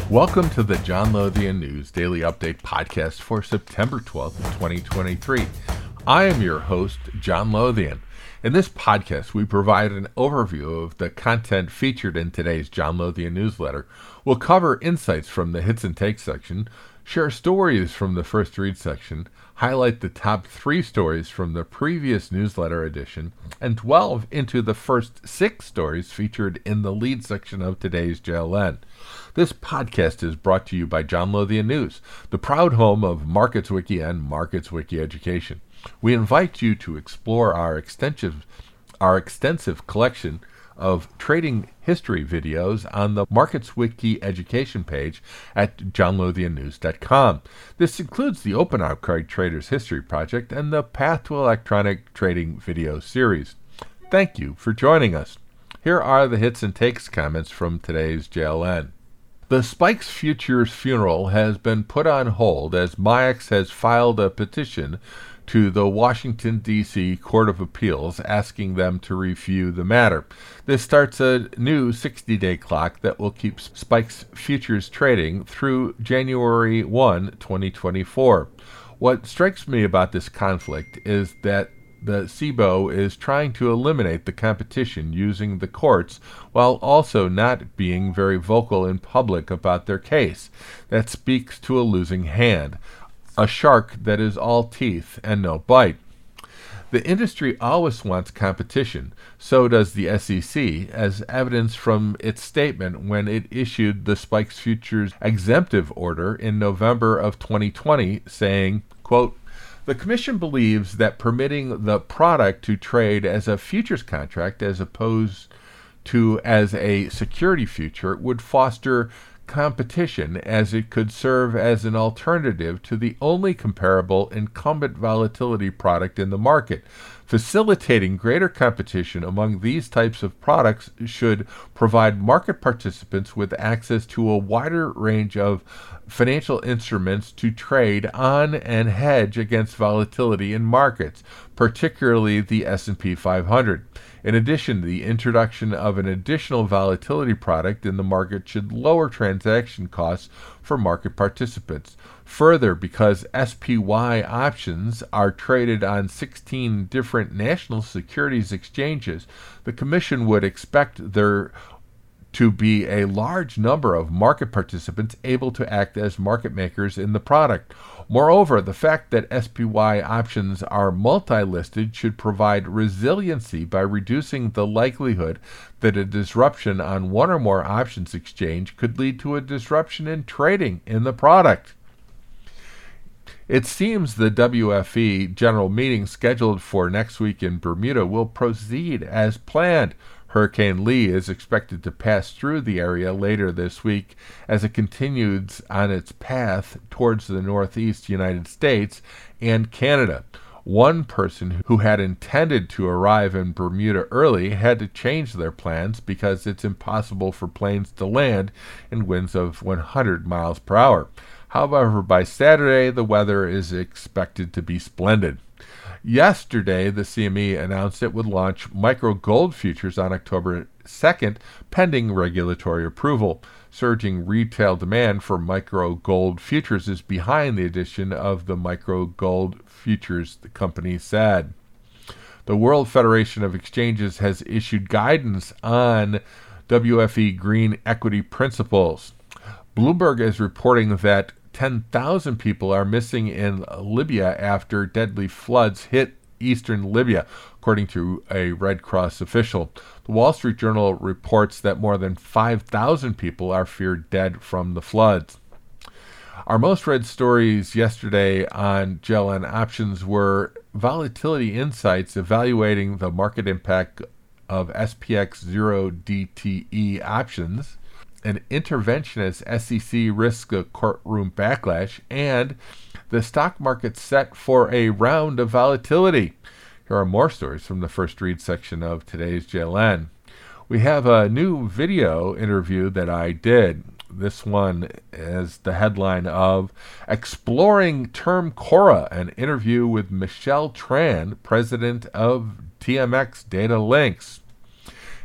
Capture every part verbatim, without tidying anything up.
Welcome to the John Lothian News Daily Update podcast for September twelfth, twenty twenty-three. I am your host, John Lothian. In this podcast, we provide an overview of the content featured in today's John Lothian newsletter. We'll cover insights from the Hits and Takes section, share stories from the First Read section, highlight the top three stories from the previous newsletter edition, and delve into the first six stories featured in the lead section of today's J L N. This podcast is brought to you by John Lothian News, the proud home of MarketsWiki and MarketsWiki Education. We invite you to explore our extensive, our extensive collection of trading history videos on the MarketsWiki Education page at john lothian news dot com. This includes the Open Outcry Traders History Project and the Path to Electronic Trading video series. Thank you for joining us. Here are the Hits and Takes comments from today's J L N. The Spikes Futures funeral has been put on hold as M I A X has filed a petition to the Washington, D C Court of Appeals asking them to review the matter. This starts a new sixty-day clock that will keep Spikes Futures trading through January first, twenty twenty-four. What strikes me about this conflict is that the S I B O is trying to eliminate the competition using the courts while also not being very vocal in public about their case. That speaks to a losing hand. A shark that is all teeth and no bite. The industry always wants competition. So does the S E C, as evidenced from its statement when it issued the Spikes Futures exemptive order in November of twenty twenty, saying, quote, "The Commission believes that permitting the product to trade as a futures contract as opposed to as a security future would foster competition, as it could serve as an alternative to the only comparable incumbent volatility product in the market. Facilitating greater competition among these types of products should provide market participants with access to a wider range of financial instruments to trade on and hedge against volatility in markets, particularly the S and P five hundred. In addition, the introduction of an additional volatility product in the market should lower transaction costs for market participants. Further, because S P Y options are traded on sixteen different national securities exchanges, the Commission would expect there to be a large number of market participants able to act as market makers in the product. Moreover, the fact that S P Y options are multi-listed should provide resiliency by reducing the likelihood that a disruption on one or more options exchange could lead to a disruption in trading in the product. It seems the W F E general meeting scheduled for next week in Bermuda will proceed as planned. Hurricane Lee is expected to pass through the area later this week as it continues on its path towards the northeast United States and Canada. One person who had intended to arrive in Bermuda early had to change their plans because it's impossible for planes to land in winds of one hundred miles per hour. However, by Saturday, the weather is expected to be splendid. Yesterday, the C M E announced it would launch micro gold futures on October second, pending regulatory approval. Surging retail demand for micro gold futures is behind the addition of the micro gold futures, the company said. The World Federation of Exchanges has issued guidance on W F E green equity principles. Bloomberg is reporting that ten thousand people are missing in Libya after deadly floods hit eastern Libya, according to a Red Cross official. The Wall Street Journal reports that more than five thousand people are feared dead from the floods. Our most read stories yesterday on J L N Options were Volatility Insights evaluating the market impact of S P X zero D T E options, an interventionist S E C risks a courtroom backlash, and the stock market set for a round of volatility. Here are more stories from the First Read section of today's J L N. We have a new video interview that I did. This one is the headline of Exploring Term Cora, an interview with Michelle Tran, president of T M X Data Links.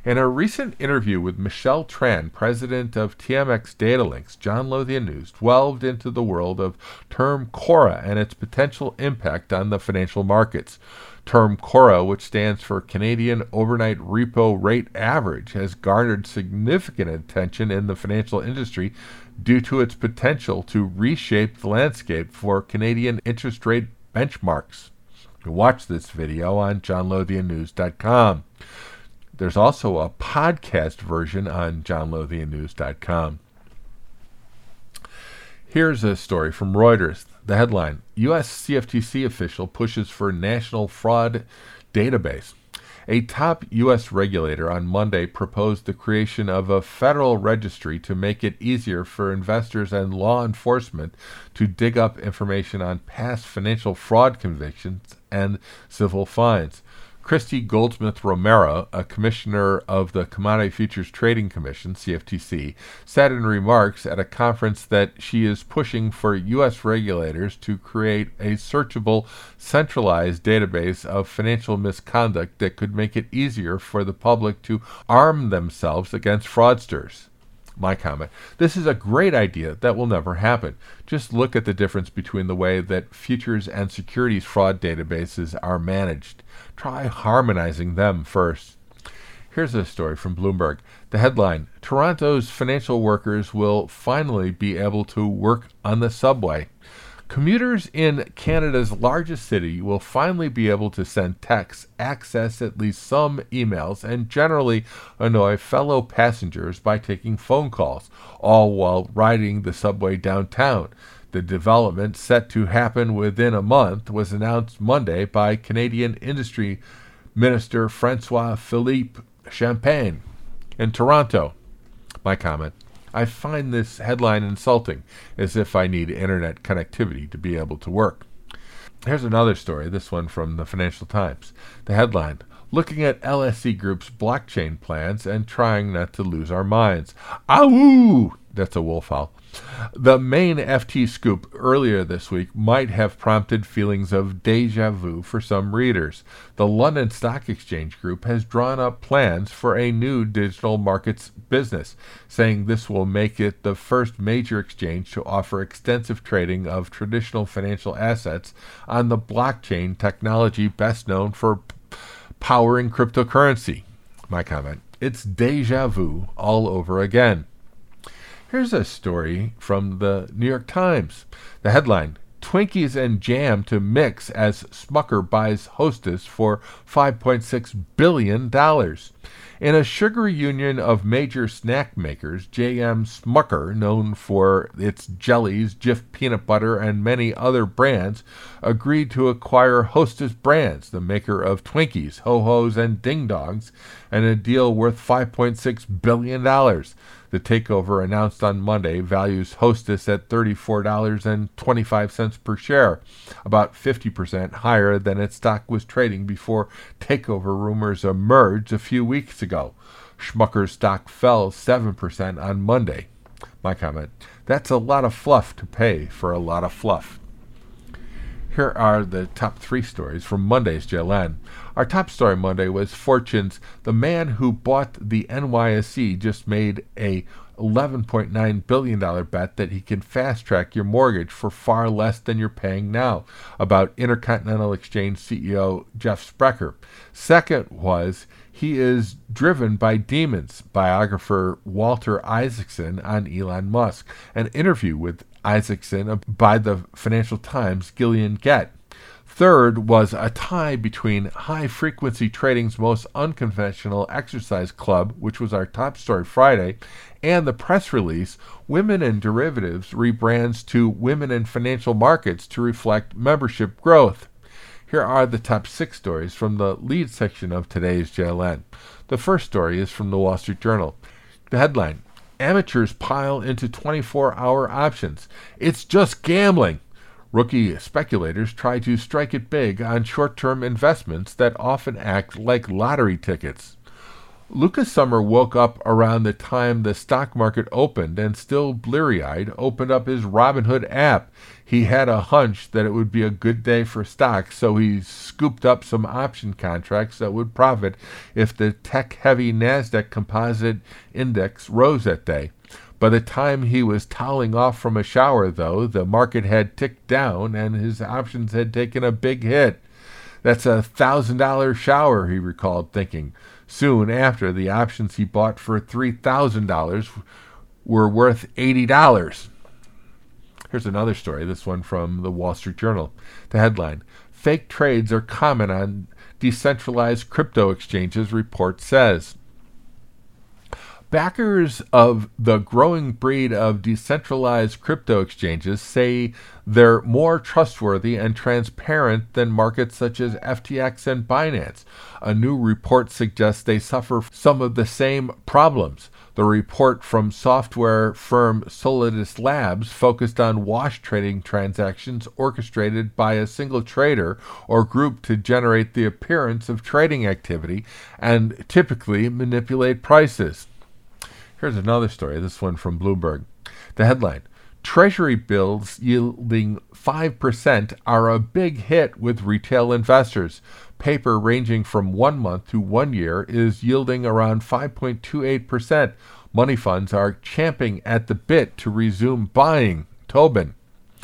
In a recent interview with Michelle Tran, president of T M X Datalinx, John Lothian News delved into the world of term CORA and its potential impact on the financial markets. Term CORA, which stands for Canadian Overnight Repo Rate Average, has garnered significant attention in the financial industry due to its potential to reshape the landscape for Canadian interest rate benchmarks. You can watch this video on john lothian news dot com. There's also a podcast version on john lothian news dot com. Here's a story from Reuters. The headline, U S C F T C official pushes for national fraud database. A top U S regulator on Monday proposed the creation of a federal registry to make it easier for investors and law enforcement to dig up information on past financial fraud convictions and civil fines. Christy Goldsmith Romero, a commissioner of the Commodity Futures Trading Commission, C F T C, said in remarks at a conference that she is pushing for U S regulators to create a searchable, centralized database of financial misconduct that could make it easier for the public to arm themselves against fraudsters. My comment, this is a great idea that will never happen. Just look at the difference between the way that futures and securities fraud databases are managed. Try harmonizing them first. Here's a story from Bloomberg. The headline, Toronto's financial workers will finally be able to work on the subway. Commuters in Canada's largest city will finally be able to send texts, access at least some emails, and generally annoy fellow passengers by taking phone calls, all while riding the subway downtown. The development, set to happen within a month, was announced Monday by Canadian Industry Minister François-Philippe Champagne in Toronto. My comment, I find this headline insulting, as if I need internet connectivity to be able to work. Here's another story, this one from the Financial Times. The headline, looking at L S E Group's blockchain plans and trying not to lose our minds. Awoo! That's a wolf howl. The main F T scoop earlier this week might have prompted feelings of deja vu for some readers. The London Stock Exchange Group has drawn up plans for a new digital markets business, saying this will make it the first major exchange to offer extensive trading of traditional financial assets on the blockchain technology best known for p- powering cryptocurrency. My comment, it's deja vu all over again. Here's a story from the New York Times. The headline, Twinkies and jam to mix as Smucker buys Hostess for five point six billion dollars. In a sugar union of major snack makers, J M Smucker, known for its jellies, Jif peanut butter, and many other brands, agreed to acquire Hostess Brands, the maker of Twinkies, Ho-Hos, and Ding Dongs, in a deal worth five point six billion dollars. The takeover, announced on Monday, values Hostess at thirty-four dollars and twenty-five cents per share, about fifty percent higher than its stock was trading before takeover rumors emerged a few weeks ago. Smucker's stock fell seven percent on Monday. My comment, that's a lot of fluff to pay for a lot of fluff. Here are the top three stories from Monday's J L N. Our top story Monday was Fortune's The Man Who Bought the N Y S E just made a eleven point nine billion dollars bet that he can fast-track your mortgage for far less than you're paying now, about Intercontinental Exchange C E O Jeff Sprecher. Second was He is Driven by Demons, biographer Walter Isaacson on Elon Musk, an interview with Isaacson by the Financial Times' Gillian Gett. Third was a tie between High Frequency Trading's most unconventional exercise club, which was our top story Friday, and the press release, Women in Derivatives rebrands to Women in Financial Markets to reflect membership growth. Here are the top six stories from the lead section of today's J L N. The first story is from the Wall Street Journal. The headline, Amateurs pile into twenty-four hour options. It's just gambling. Rookie speculators try to strike it big on short-term investments that often act like lottery tickets. Lucas Summer woke up around the time the stock market opened and, still bleary-eyed, opened up his Robinhood app. He had a hunch that it would be a good day for stocks, so he scooped up some option contracts that would profit if the tech-heavy NASDAQ Composite Index rose that day. By the time he was toweling off from a shower, though, the market had ticked down and his options had taken a big hit. That's a one thousand dollars shower, he recalled thinking. Soon after, the options he bought for three thousand dollars were worth eighty dollars. Here's another story, this one from the Wall Street Journal. The headline, "Fake trades are common on decentralized crypto exchanges," report says. Backers of the growing breed of decentralized crypto exchanges say they're more trustworthy and transparent than markets such as F T X and Binance. A new report suggests they suffer some of the same problems. The report from software firm Solidus Labs focused on wash trading transactions orchestrated by a single trader or group to generate the appearance of trading activity and typically manipulate prices. Here's another story, this one from Bloomberg. The headline, "Treasury bills yielding five percent are a big hit with retail investors. Paper ranging from one month to one year is yielding around five point two eight percent. Money funds are champing at the bit to resume buying." Tobin.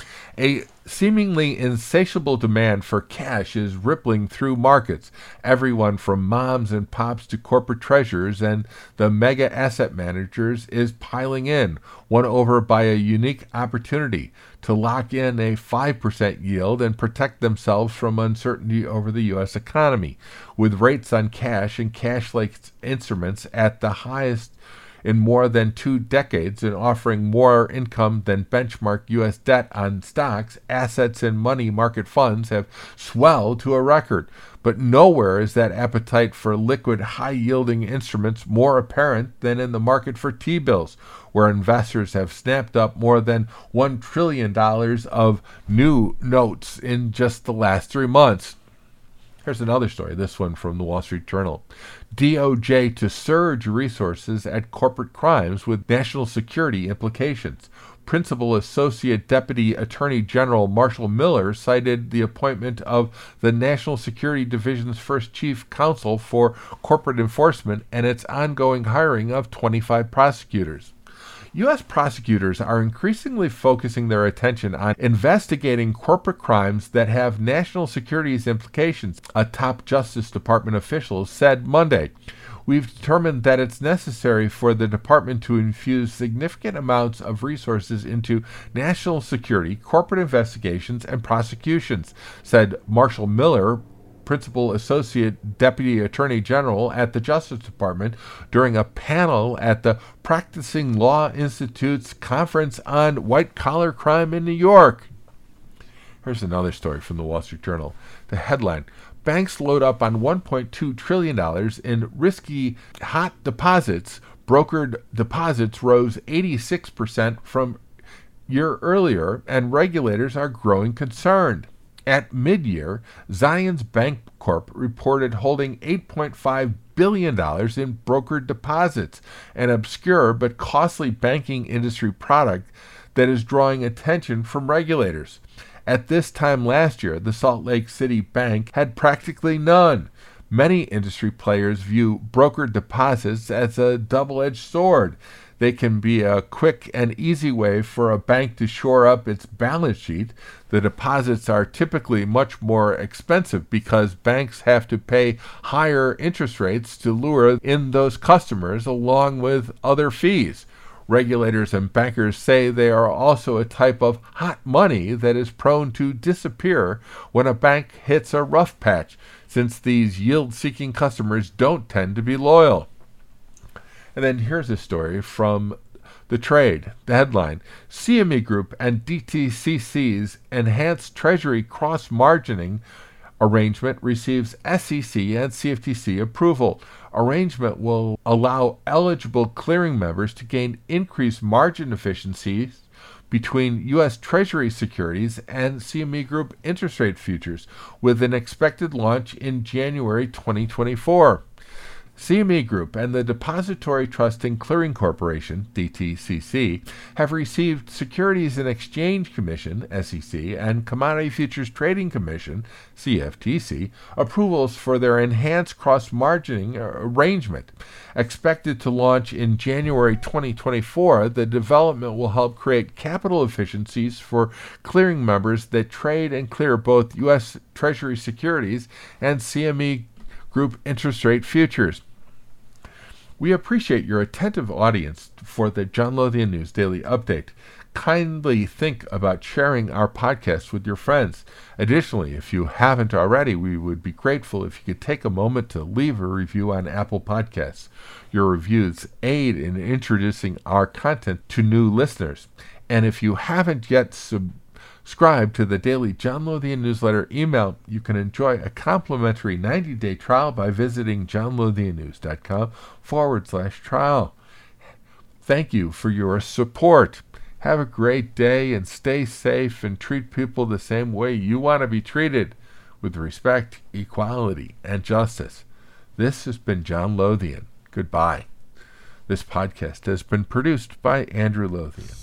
A seemingly insatiable demand for cash is rippling through markets. Everyone from moms and pops to corporate treasurers and the mega asset managers is piling in, won over by a unique opportunity to lock in a five percent yield and protect themselves from uncertainty over the U S economy. With rates on cash and cash-like instruments at the highest in more than two decades and offering more income than benchmark U S debt on stocks, assets in money market funds have swelled to a record. But nowhere is that appetite for liquid, high-yielding instruments more apparent than in the market for T-bills, where investors have snapped up more than one trillion dollars of new notes in just the last three months. Here's another story, this one from the Wall Street Journal. D O J to surge resources at corporate crimes with national security implications. Principal Associate Deputy Attorney General Marshall Miller cited the appointment of the National Security Division's first Chief Counsel for Corporate Enforcement and its ongoing hiring of twenty-five prosecutors. U S prosecutors are increasingly focusing their attention on investigating corporate crimes that have national security implications, a top Justice Department official said Monday. We've determined that it's necessary for the department to infuse significant amounts of resources into national security, corporate investigations, and prosecutions, said Marshall Miller, Principal Associate Deputy Attorney General at the Justice Department, during a panel at the Practicing Law Institute's Conference on White-Collar Crime in New York. Here's another story from the Wall Street Journal. The headline, "Banks load up on one point two trillion dollars in risky hot deposits. Brokered deposits rose eighty-six percent from year earlier, and regulators are growing concerned." At mid-year, Zions Bancorp reported holding eight point five billion dollars in brokered deposits, an obscure but costly banking industry product that is drawing attention from regulators. At this time last year, the Salt Lake City Bank had practically none. Many industry players view brokered deposits as a double-edged sword. They can be a quick and easy way for a bank to shore up its balance sheet. The deposits are typically much more expensive because banks have to pay higher interest rates to lure in those customers along with other fees. Regulators and bankers say they are also a type of hot money that is prone to disappear when a bank hits a rough patch, since these yield-seeking customers don't tend to be loyal. And then here's a story from The Trade. The headline, C M E Group and D T C C's Enhanced Treasury Cross-Margining Arrangement receives S E C and C F T C approval. Arrangement will allow eligible clearing members to gain increased margin efficiencies between U S Treasury securities and C M E Group interest rate futures, with an expected launch in January twenty twenty-four. C M E Group and the Depository Trust and Clearing Corporation, D T C C, have received Securities and Exchange Commission, S E C, and Commodity Futures Trading Commission, C F T C, approvals for their enhanced cross-margining arrangement. Expected to launch in January twenty twenty-four, the development will help create capital efficiencies for clearing members that trade and clear both U S Treasury securities and C M E Group interest rate futures. We appreciate your attentive audience for the John Lothian News Daily Update. Kindly think about sharing our podcast with your friends. Additionally, if you haven't already, we would be grateful if you could take a moment to leave a review on Apple Podcasts. Your reviews aid in introducing our content to new listeners. And if you haven't yet subscribed Subscribe to the daily John Lothian newsletter email. You can enjoy a complimentary ninety-day trial by visiting johnlothiannews.com forward slash trial. Thank you for your support. Have a great day and stay safe and treat people the same way you want to be treated, with respect, equality, and justice. This has been John Lothian. Goodbye. This podcast has been produced by Andrew Lothian.